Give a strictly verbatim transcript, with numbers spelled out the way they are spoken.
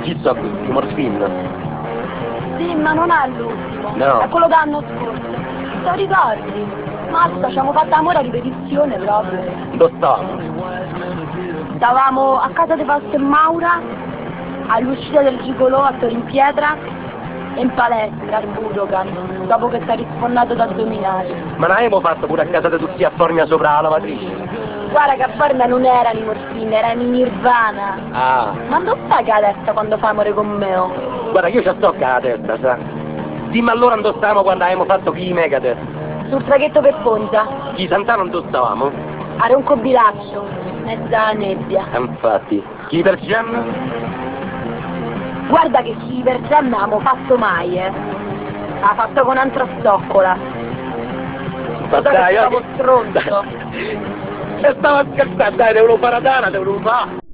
Chi so questi? Morfin? Sì, ma non è l'ultimo. No. È quello dell'anno scorso. Te lo ricordi? Mazza, ci abbiamo fatto amore a ripetizione proprio. Dove stavamo? Stavamo a casa di Fausto e Maura, all'uscita del Gigolò a Tor in Pietra e in palestra al Budokan, dopo che ti hai rispondato da addominali. Ma non abbiamo fatto pure a casa di tutti a Formia sopra la lavatrice? Guarda che a Formia non erano i morfini, erano i Nirvana. Ah. Ma dove stai che adesso quando fai amore con me? Oh? Guarda, io ci sto a la testa, sa? Dimmi allora dove stavamo quando abbiamo fatto chi i Megadeth? Sul traghetto per Ponza. Chi Sant'Anna dove stavamo? A Roncobilaccio, mezza nebbia. Infatti. Chi per Gem? Guarda che chi per Gem non abbiamo fatto mai, eh. L'ha fatto con un'altra stoccola. Ma dai, stavo stronzo. E stavo scherzando, dai, devo fare a Dana, devo fare.